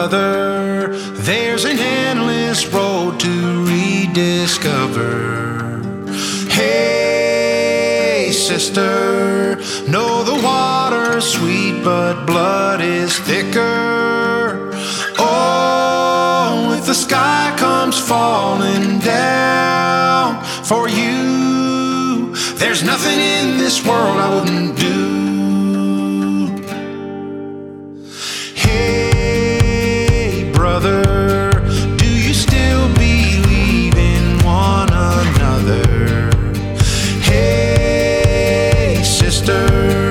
brother, there's an endless road to rediscover. Hey, sister, know the water's sweet, but blood is thicker. Oh, if the sky comes falling down for you, there's nothing in this world I wouldn't do. Hey, brother, do you still believe in one another? Hey, sister,